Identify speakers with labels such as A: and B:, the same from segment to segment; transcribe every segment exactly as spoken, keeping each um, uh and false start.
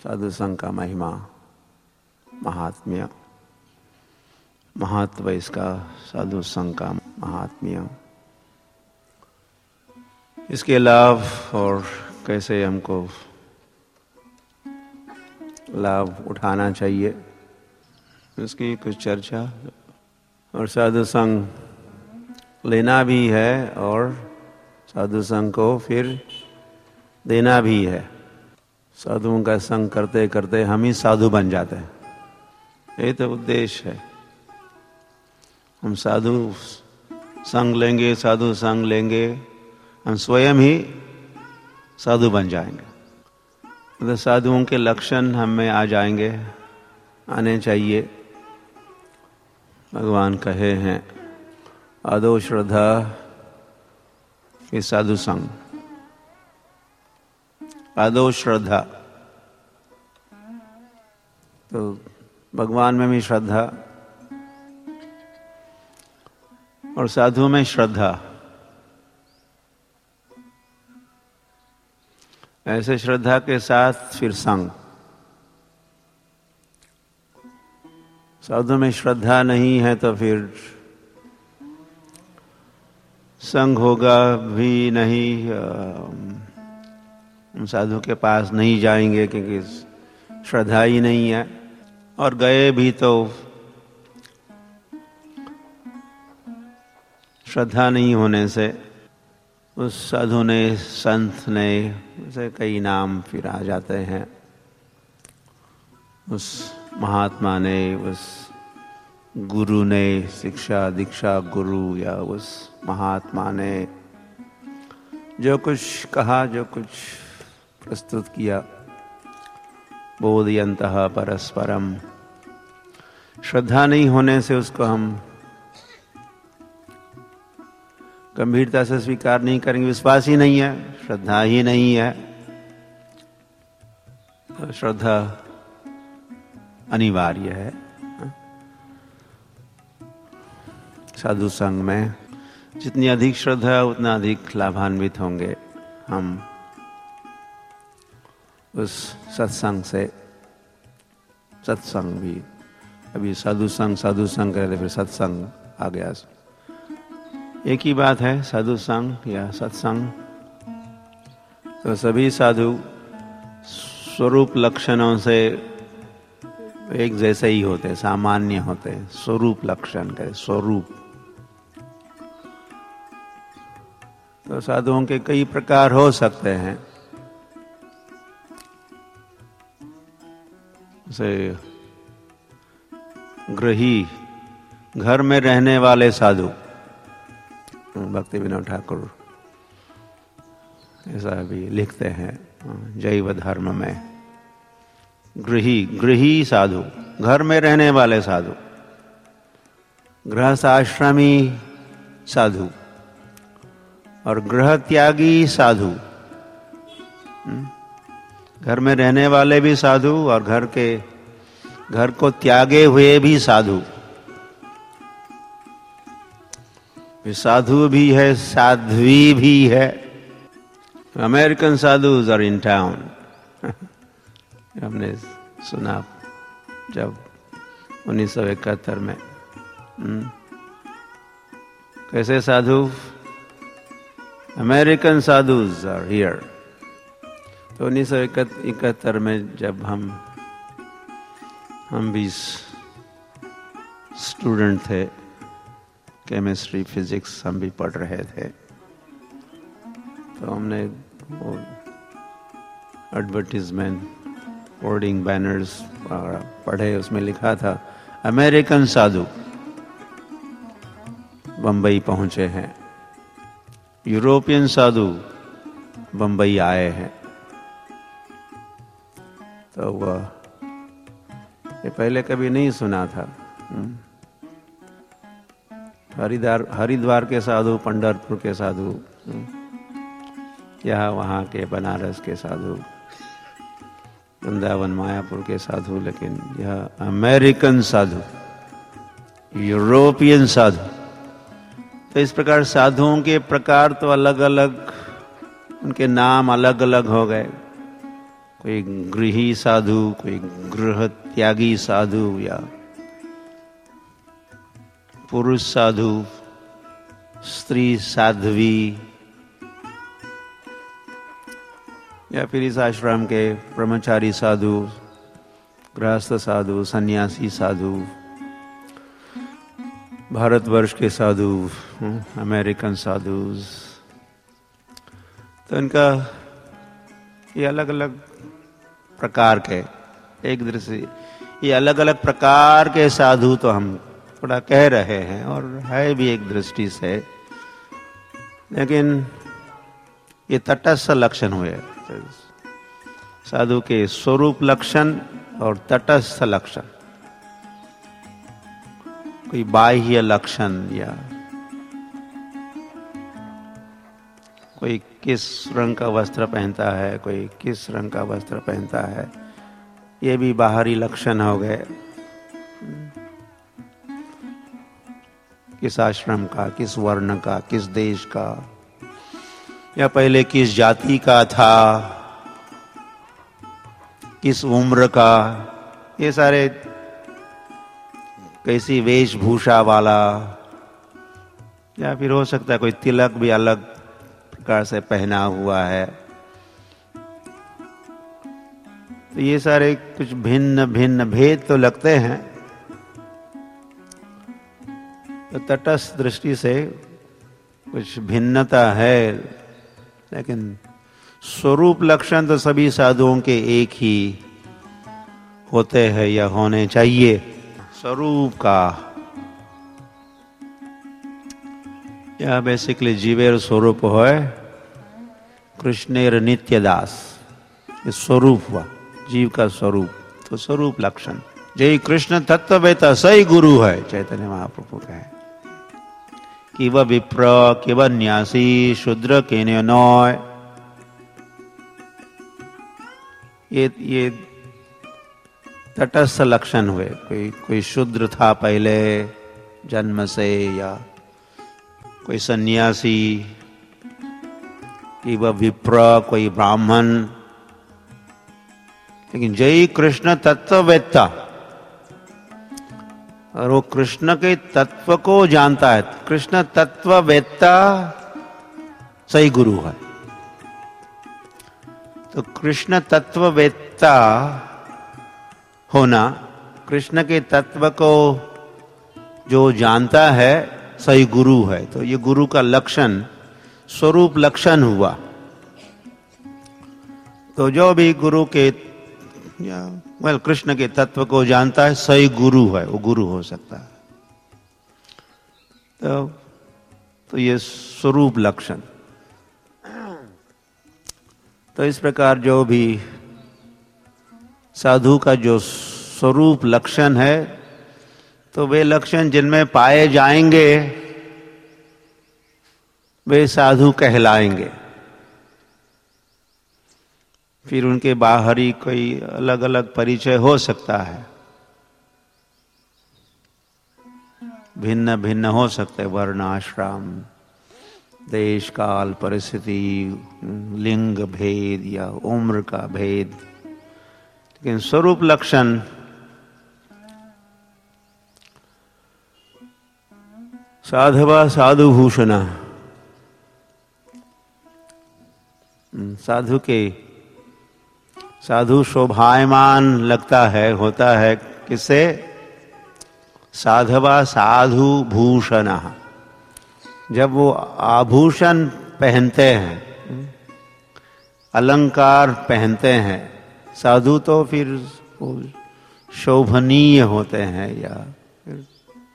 A: साधु संघ का महिमा, महात्म्य, महत्व इसका, साधु संघ का महात्म्य, इसके लाभ और कैसे हमको लाभ उठाना चाहिए, इसकी कुछ चर्चा। और साधु संघ लेना भी है और साधु संघ को फिर देना भी है। साधुओं का संग करते करते हम ही साधु बन जाते हैं, यही तो उद्देश्य है। हम साधु संग लेंगे, साधु संग लेंगे, हम स्वयं ही साधु बन जाएंगे। तो साधुओं के लक्षण हम में आ जाएंगे, आने चाहिए। भगवान कहे हैं आदो श्रद्धा फिर साधु संग। आदो श्रद्धा, तो भगवान में भी श्रद्धा और साधु में श्रद्धा। ऐसे श्रद्धा के साथ फिर संग। साधु में श्रद्धा नहीं है तो फिर संग होगा भी नहीं, हम साधु के पास नहीं जाएंगे क्योंकि श्रद्धा ही नहीं है। और गए भी तो श्रद्धा नहीं होने से उस साधु ने, संत ने, ऐसे कई नाम फिर आ जाते हैं। उस महात्मा ने, उस गुरु ने, शिक्षा दीक्षा गुरु या उस महात्मा ने जो कुछ कहा, जो कुछ प्रस्तुत किया, बोधयन्तः परस्परम। श्रद्धा नहीं होने से उसको हम गंभीरता से स्वीकार नहीं करेंगे। विश्वास ही नहीं है, श्रद्धा ही नहीं है, तो श्रद्धा अनिवार्य है। साधु संघ में जितनी अधिक श्रद्धा उतना अधिक लाभान्वित होंगे हम उस सत्संग से। सत्संग भी, अभी साधु संघ साधु संघ कहते फिर सत्संग आ गया। एक ही बात है, साधु संघ या सत्संग। तो सभी साधु स्वरूप लक्षणों से एक जैसे ही होते, सामान्य होते। स्वरूप लक्षण कहते, स्वरूप। तो साधुओं के कई प्रकार हो सकते हैं। जैसे गृही, घर में रहने वाले साधु, भक्ति विनोद ठाकुर ऐसा भी लिखते हैं जैव धर्म में। गृही, गृही साधु, घर में रहने वाले साधु। गृहस्थ आश्रमी साधु और गृह त्यागी साधु। घर में रहने वाले भी साधु और घर के घर को त्यागे हुए भी साधु। साधु भी है, साध्वी भी है। American sadhus are in town. हमने सुना जब उन्नीस सौ इकहत्तर में। कैसे साधु? American sadhus are here. तो उन्नीस सौ इकहत्तर में जब हम हम भी स्टूडेंट थे, केमिस्ट्री फिजिक्स हम भी पढ़ रहे थे, तो हमने वो एडवर्टीजमेंट, होर्डिंग, बैनर्स पढ़े। उसमें लिखा था अमेरिकन साधु बंबई पहुंचे हैं, यूरोपियन साधु बंबई आए हैं। तो वह ये पहले कभी नहीं सुना था। हरिद्वार हरिद्वार के साधु, पंढरपुर के साधु, यहाँ वहाँ के बनारस के साधु, वृंदावन मायापुर के साधु, लेकिन यह अमेरिकन साधु, यूरोपियन साधु। तो इस प्रकार साधुओं के प्रकार तो अलग अलग, उनके नाम अलग अलग हो गए। कोई गृही साधु, कोई गृह त्यागी साधु, या पुरुष साधु, स्त्री साध्वी, या फिर इस आश्रम के ब्रह्मचारी साधु, गृहस्थ साधु, सन्यासी साधु, भारतवर्ष के साधु, अमेरिकन साधु, तो इनका ये अलग अलग प्रकार के, एक दृष्टि ये अलग अलग प्रकार के साधु तो हम थोड़ा कह रहे हैं और है भी एक दृष्टि से, लेकिन ये तटस्थ लक्षण हुए साधु के स्वरूप लक्षण और तटस्थ लक्षण। कोई बाह्य लक्षण या कोई किस रंग का वस्त्र पहनता है, कोई किस रंग का वस्त्र पहनता है, ये भी बाहरी लक्षण हो गए। किस आश्रम का, किस वर्ण का, किस देश का, या पहले किस जाति का था, किस उम्र का, ये सारे कैसी वेशभूषा वाला, या फिर हो सकता है कोई तिलक भी अलग प्रकार से पहना हुआ है। तो ये सारे कुछ भिन्न भिन्न भेद तो लगते हैं। तो तटस्थ दृष्टि से कुछ भिन्नता है, लेकिन स्वरूप लक्षण तो सभी साधुओं के एक ही होते हैं या होने चाहिए। स्वरूप का यह बेसिकली जीवेर स्वरूप है, कृष्णेर नित्य दास, ये स्वरूप हुआ जीव का स्वरूप। तो स्वरूप लक्षण जय कृष्ण तत्ववेता सही गुरु है, चैतन्य महाप्रभु कहे कि वह विप्र कि वह न्यासी शूद्र के नॉय, ये ये तटस्थ लक्षण हुए। कोई कोई शूद्र था पहले जन्म से, या कोई सन्यासी, कि वह विप्र, कोई ब्राह्मण, लेकिन जय कृष्ण तत्ववेत्ता, और वो कृष्ण के तत्व को जानता है। कृष्ण तत्ववेत्ता सही गुरु है। तो कृष्ण तत्ववेत्ता होना, कृष्ण के तत्व को जो जानता है सही गुरु है। तो ये गुरु का लक्षण स्वरूप लक्षण हुआ। तो जो भी गुरु के या वेल कृष्ण के तत्व को जानता है सही गुरु है, वो गुरु हो सकता है। तो, तो ये स्वरूप लक्षण। तो इस प्रकार जो भी साधु का जो स्वरूप लक्षण है, तो वे लक्षण जिनमें पाए जाएंगे वे साधु कहलाएंगे। फिर उनके बाहरी कोई अलग अलग परिचय हो सकता है, भिन्न भिन्न हो सकते, वर्ण, आश्रम, देश काल, परिस्थिति, लिंग भेद या उम्र का भेद, लेकिन स्वरूप लक्षण साधवा साधु भूषण, साधु के साधु शोभायमान लगता है, होता है किससे? साधवा साधु भूषण, जब वो आभूषण पहनते हैं, अलंकार पहनते हैं। साधु तो फिर वो शोभनीय होते हैं, या फिर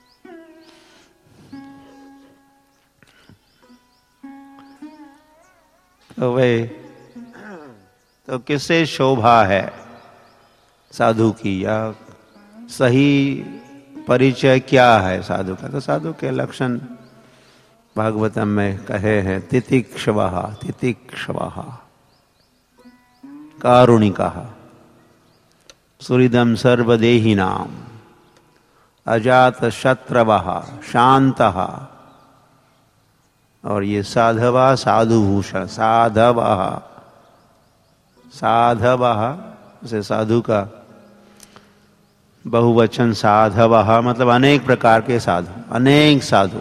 A: तो वे तो किससे शोभा है साधु की, या सही परिचय क्या है साधु का? तो साधु के लक्षण भागवतम में कहे हैं, तितिक्षवः तितिक्षवः, कारुणिकः, सुहृदं सर्वदेहिनां, अजात शत्रवः, शान्तः, और ये साधवा साधु भूषण, साधवः साधवः जैसे साधु का बहुवचन साधवः मतलब अनेक प्रकार के साधु, अनेक साधु।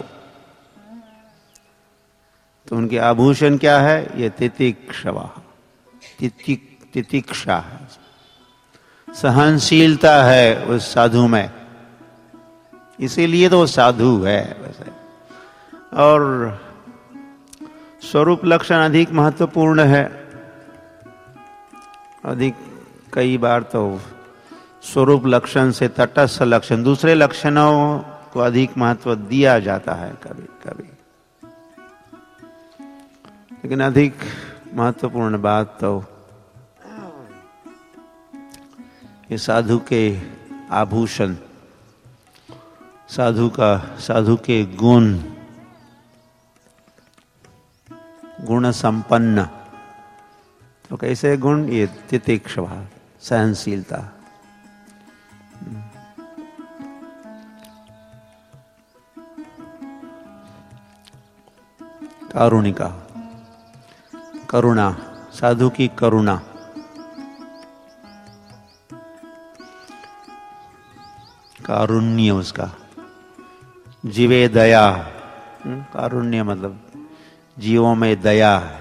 A: तो उनके आभूषण क्या है? ये तितिक्षवा, तितिक तितिक्षा है, सहनशीलता है उस साधु में, इसीलिए तो वो साधु है वैसे। और स्वरूप लक्षण अधिक महत्वपूर्ण है, अधिक कई बार तो स्वरूप लक्षण से तटस्थ लक्षण, दूसरे लक्षणों को अधिक महत्व दिया जाता है कभी कभी, लेकिन अधिक महत्वपूर्ण बात तो ये साधु के आभूषण, साधु का साधु के गुण, गुण संपन्न। तो कैसे गुण? ये तितिक्षवा, सहनशीलता। कारुणिका, करुणा, साधु की करुणा। कारुण्य उसका, जीवे दया, कारुण्य मतलब जीवों में दया है।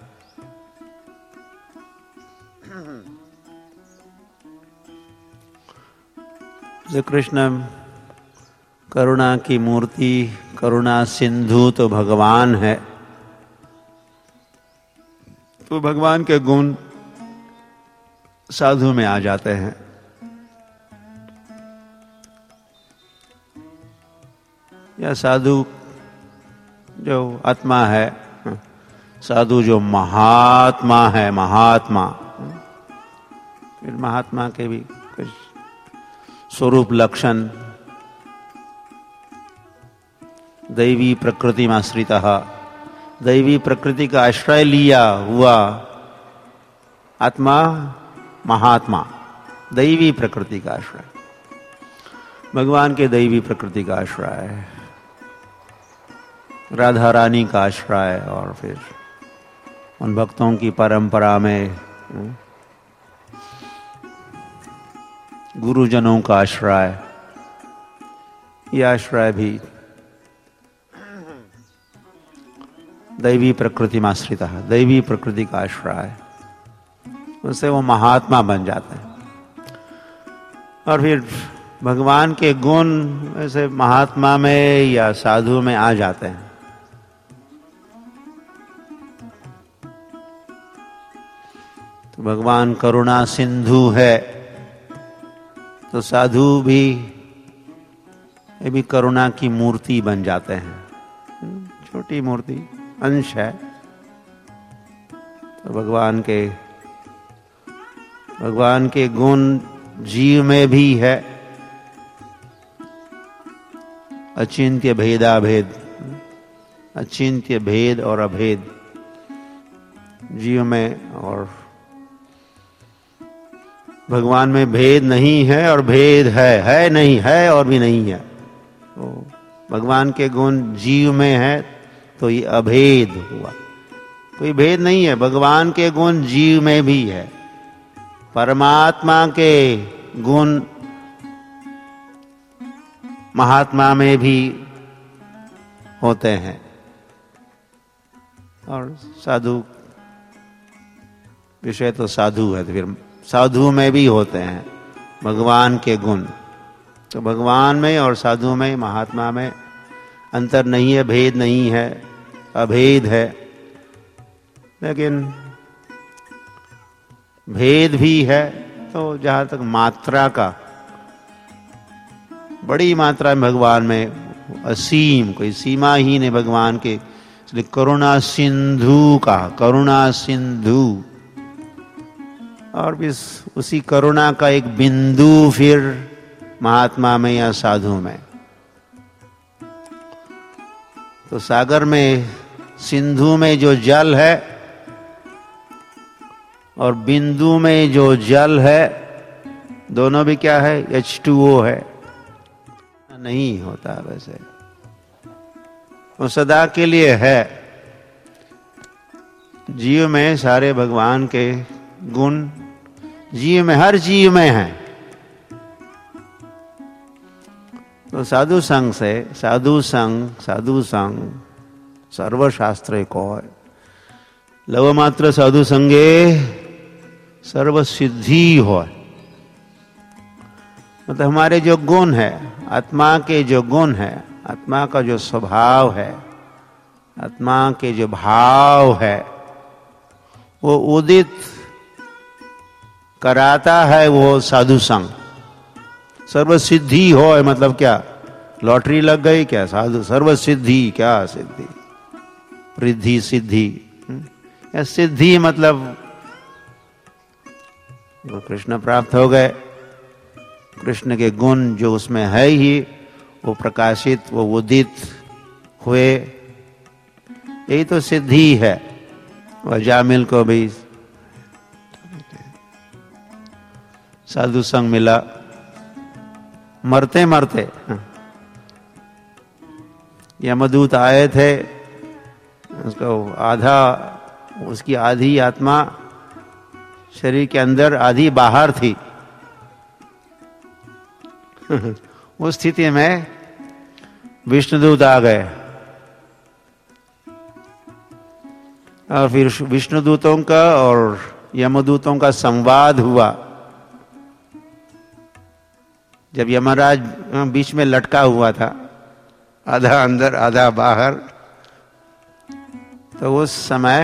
A: श्री कृष्ण करुणा की मूर्ति, करुणा सिंधु तो भगवान है, तो भगवान के गुण साधु में आ जाते हैं। या साधु जो आत्मा है, साधु जो महात्मा है, महात्मा, फिर महात्मा के भी कुछ स्वरूप लक्षण। दैवी प्रकृति में आश्रितः, दैवी प्रकृति का आश्रय लिया हुआ आत्मा महात्मा, दैवी प्रकृति का आश्रय, भगवान के दैवी प्रकृति का आश्रय है, राधा रानी का आश्रय, और फिर उन भक्तों की परंपरा में गुरुजनों का आश्रय, यह आश्रय भी दैवी प्रकृति में आश्रित है, दैवी प्रकृति का आश्रय, उससे वो महात्मा बन जाते हैं। और फिर भगवान के गुण ऐसे महात्मा में या साधु में आ जाते हैं। तो भगवान करुणा सिंधु है, तो साधु भी ये भी करुणा की मूर्ति बन जाते हैं, छोटी मूर्ति, अंश है। तो भगवान के भगवान के गुण जीव में भी है, अचिंत्य भेदाभेद, अचिंत्य भेद और अभेद जीव में, और भगवान में भेद नहीं है और भेद है, है नहीं है और भी नहीं है। तो भगवान के गुण जीव में है तो ये अभेद हुआ, कोई भेद नहीं है। भगवान के गुण जीव में भी है, परमात्मा के गुण महात्मा में भी होते हैं, और साधु विषय तो साधु है, तो फिर साधु में भी होते हैं भगवान के गुण। तो भगवान में और साधु में, महात्मा में अंतर नहीं है, भेद नहीं है, अभेद है। लेकिन भेद भी है तो जहां तक मात्रा का, बड़ी मात्रा में भगवान में असीम, कोई सीमा ही नहीं भगवान के, इसलिए करुणा सिंधु का, करुणा सिंधु। और भी उसी करुणा का एक बिंदु फिर महात्मा में या साधु में। तो सागर में, सिंधु में जो जल है और बिंदु में जो जल है, दोनों भी क्या है? एच टू ओ है। नहीं होता वैसे, वो सदा के लिए है। जीव में सारे भगवान के गुण जीव में, हर जीव में है। तो साधु संग से, साधु संग साधु संग सर्वशास्त्र को है। लव मात्र साधु संगे सर्व सिद्धि हो। मतलब हमारे जो गुण है, आत्मा के जो गुण है, आत्मा का जो स्वभाव है, आत्मा के जो भाव है, वो उदित कराता है वो साधु संग। सर्व सिद्धि हो मतलब क्या? लॉटरी लग गई क्या? साधु सर्व सिद्धि, क्या सिद्धि? रिद्धि सिद्धि। या सिद्धि मतलब वो कृष्ण प्राप्त हो गए, कृष्ण के गुण जो उसमें है ही वो प्रकाशित, वो उदित हुए, यही तो सिद्धि है। और जामिल को भी साधु संग मिला, मरते मरते यमदूत आए थे, उसको आधा, उसकी आधी आत्मा शरीर के अंदर, आधी बाहर थी। उस स्थिति में विष्णुदूत आ गए और फिर विष्णुदूतों का और यमदूतों का संवाद हुआ। जब यमराज बीच में लटका हुआ था, आधा अंदर आधा बाहर, तो उस समय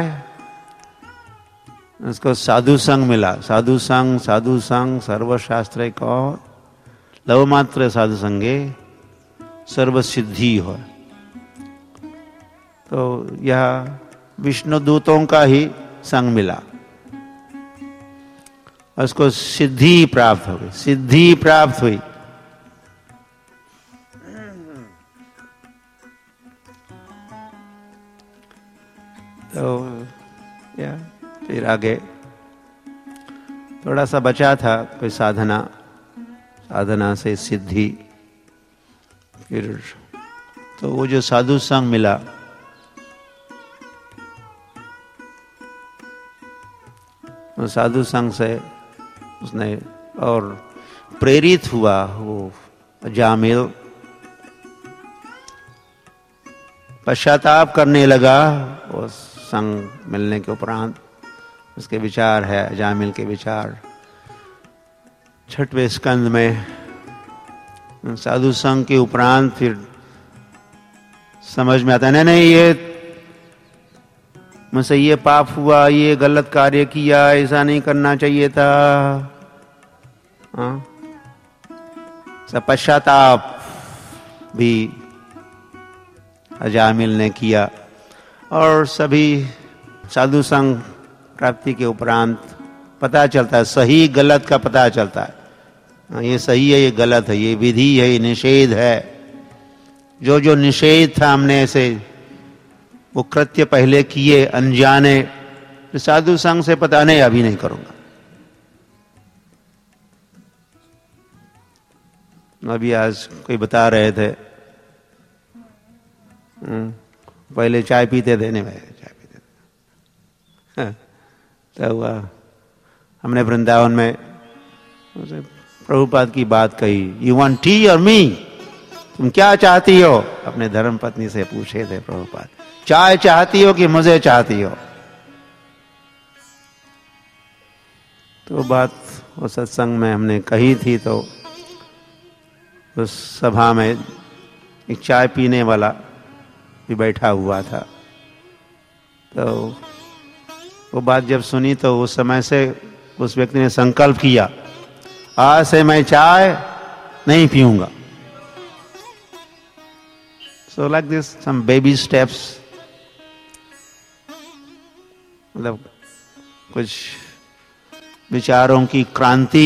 A: उसको साधु संग मिला। साधु संग साधु संग सर्वशास्त्र को लव मात्र साधु संगे सर्व सिद्धि हो। तो यह विष्णु दूतों का ही संग मिला, उसको सिद्धि प्राप्त हो गई, सिद्धि प्राप्त हुई। तो या फिर आगे थोड़ा सा बचा था कोई साधना, साधना से सिद्धि। फिर तो वो जो साधु संग मिला, वो साधु संग से उसने और प्रेरित हुआ वो जामिल, पश्चाताप करने लगा। वो संग मिलने के उपरांत उसके विचार है, जामिल के विचार छठवें स्कंद में। साधु संग के उपरांत फिर समझ में आता है, नहीं नहीं ये मुझसे ये पाप हुआ, ये गलत कार्य किया, ऐसा नहीं करना चाहिए था। हाँ, सब पश्चाताप भी जामिल ने किया। और सभी साधु संग प्राप्ति के उपरांत पता चलता है, सही गलत का पता चलता है। ये सही है, ये गलत है, ये विधि है, ये निषेध है। जो जो निषेध था हमने ऐसे वो कृत्य पहले किए अनजाने, साधु संग से पता नहीं, अभी नहीं करूंगा। अभी आज कोई बता रहे थे, पहले चाय पीते थे, नहीं भाई चाय पीते थे। तो हमने वृंदावन में प्रभुपाद की बात कही, यू वांट टी और मी, तुम क्या चाहती हो? अपने धर्म पत्नी से पूछे थे प्रभुपाद, चाय चाहती हो कि मुझे चाहती हो? तो बात वो सत्संग में हमने कही थी। तो उस सभा में एक चाय पीने वाला भी बैठा हुआ था। तो वो बात जब सुनी तो उस समय से उस व्यक्ति ने संकल्प किया, आज से मैं चाय नहीं पीऊंगा। So like this some baby steps, मतलब कुछ विचारों की क्रांति,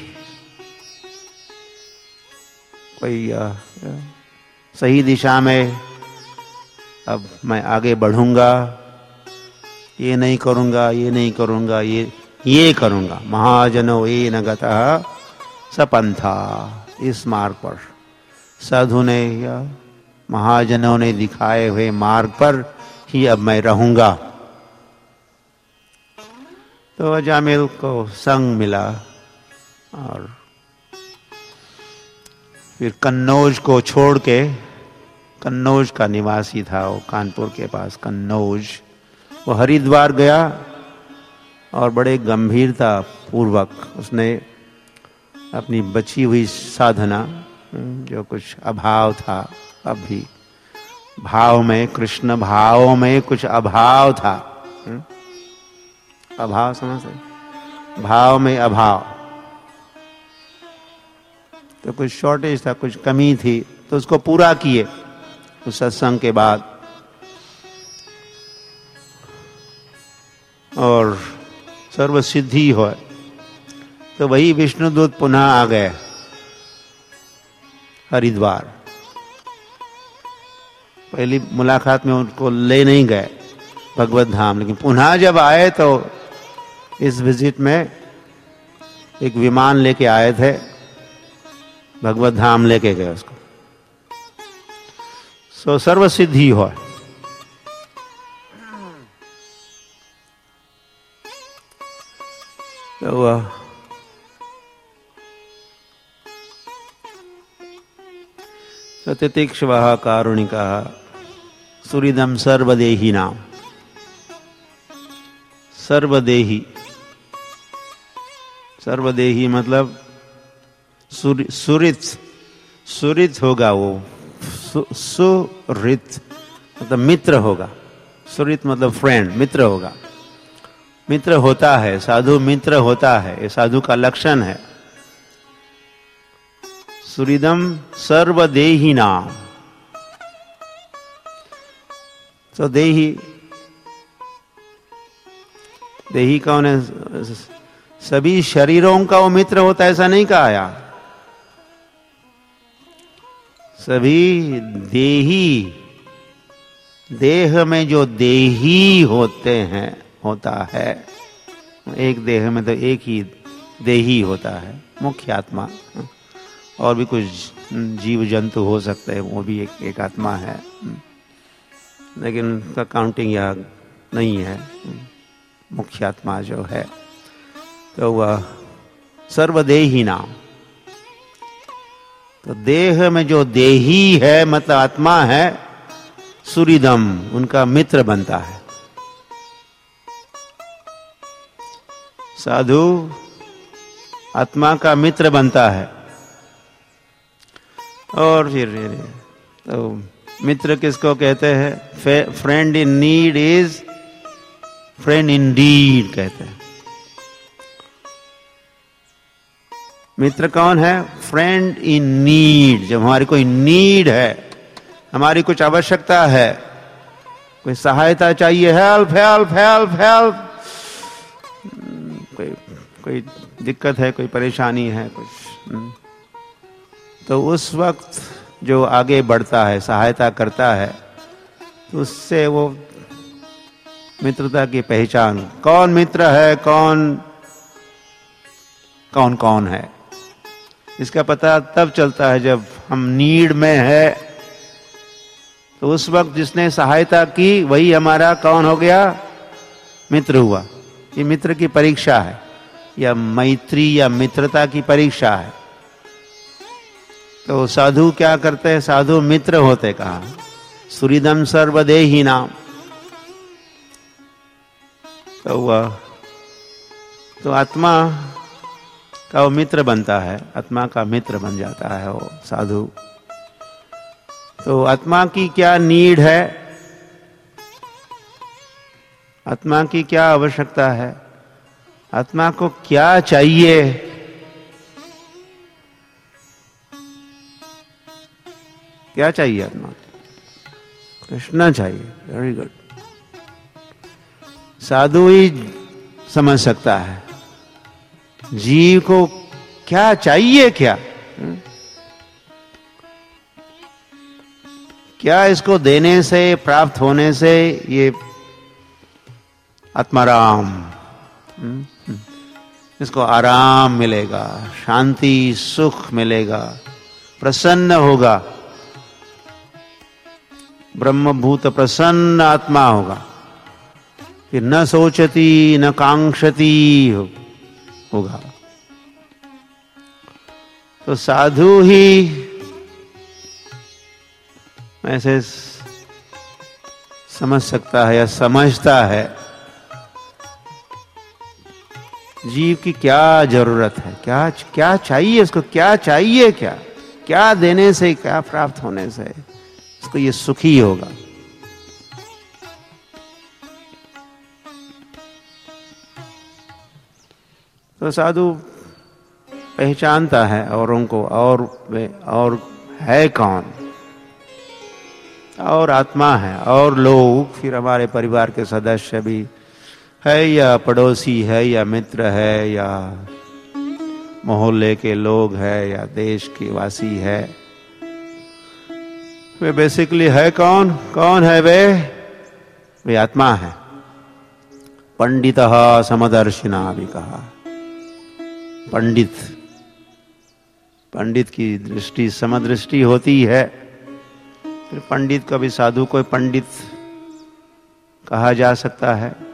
A: कोई आ, आ, सही दिशा में अब मैं आगे बढ़ूंगा, ये नहीं करूंगा, ये नहीं करूंगा, ये ये करूंगा। महाजनो ये न गतः सपंथा, इस मार्ग पर साधु ने या महाजनों ने दिखाए हुए मार्ग पर ही अब मैं रहूंगा। तो अजामिल को संग मिला और फिर कन्नौज को छोड़ के, कन्नौज का निवासी था वो, कानपुर के पास कन्नौज, वो हरिद्वार गया और बड़े गंभीरता पूर्वक उसने अपनी बची हुई साधना, जो कुछ अभाव था, अभी भाव में, कृष्ण भाव में कुछ अभाव था, अभाव समझते, भाव में अभाव, तो कुछ शॉर्टेज था, कुछ कमी थी, तो उसको पूरा किए उस सत्संग के बाद। और सर्व सिद्धि हो, तो वही विष्णुदूत पुनः आ गए हरिद्वार। पहली मुलाकात में उनको ले नहीं गए भगवत धाम, लेकिन पुनः जब आए तो इस विजिट में एक विमान लेके आए थे, भगवत धाम लेके गए उसको। सो सर्व सिद्धि हो। तो वह सतितिक्षवः कारुणिकः सुहृदं सर्वदेही नाम। सर्वदेही, सर्वदेही मतलब सुरित, सुरित होगा वो, सु, सुरित मतलब मित्र होगा, सुरित मतलब फ्रेंड, मित्र होगा, मित्र होता है, साधु मित्र होता है, ये साधु का लक्षण है। सुहृदम सर्वदेही नाम। तो देही, देही कौन है? सभी शरीरों का वो मित्र होता है ऐसा नहीं कहा यार। सभी देही, देह में जो देही होते हैं, होता है, एक देह में तो एक ही देही होता है, मुख्य आत्मा, और भी कुछ जीव जंतु हो सकते हैं, वो भी एक एक आत्मा है, लेकिन उनका काउंटिंग यहाँ नहीं है। मुख्य आत्मा जो है तो वह सर्वदेही नाम। तो देह में जो देही है मतलब आत्मा है, सुहृदम उनका मित्र बनता है। साधु आत्मा का मित्र बनता है। और फिर तो मित्र किसको कहते हैं? Friend in need is friend in deed कहते हैं। मित्र कौन है? Friend in need. जब हमारी कोई नीड है, हमारी कुछ आवश्यकता है, कोई सहायता चाहिए, हेल्प हेल्प हेल्प हेल्प, कोई कोई दिक्कत है, कोई परेशानी है, कुछ, तो उस वक्त जो आगे बढ़ता है, सहायता करता है, तो उससे वो मित्रता की पहचान, कौन मित्र है, कौन कौन कौन है, इसका पता तब चलता है जब हम नीड में है। तो उस वक्त जिसने सहायता की वही हमारा कौन हो गया? मित्र हुआ। ये मित्र की परीक्षा है, या मैत्री या मित्रता की परीक्षा है। तो साधु क्या करते हैं? साधु मित्र होते। कहा सुहृदम सर्वदेही नाम। तो वह तो आत्मा का वो मित्र बनता है, आत्मा का मित्र बन जाता है वो साधु। तो आत्मा की क्या नीड है, आत्मा की क्या आवश्यकता है, आत्मा को क्या चाहिए, क्या चाहिए आत्मा? कृष्ण चाहिए। Very good. साधु ही समझ सकता है जीव को क्या चाहिए, क्या हुँ? क्या इसको देने से, प्राप्त होने से ये आत्माराम, इसको आराम मिलेगा, शांति सुख मिलेगा, प्रसन्न होगा, ब्रह्मभूत प्रसन्न आत्मा होगा। फिर न सोचती न कांक्षती हो, होगा। तो साधु ही ऐसे समझ सकता है या समझता है जीव की क्या जरूरत है, क्या क्या चाहिए उसको, क्या चाहिए, क्या क्या देने से, क्या प्राप्त होने से उसको ये सुखी होगा। तो साधु पहचानता है औरों को, और वे और है कौन, और आत्मा है, और लोग फिर हमारे परिवार के सदस्य भी है, या पड़ोसी है, या मित्र है, या मोहल्ले के लोग है, या देश के वासी है। वे बेसिकली है कौन, कौन है वे वे आत्मा है। पंडितः समदर्शिना भी कहा। पंडित पंडित की दृष्टि समदृष्टि होती है। फिर पंडित कभी साधु को पंडित कहा जा सकता है।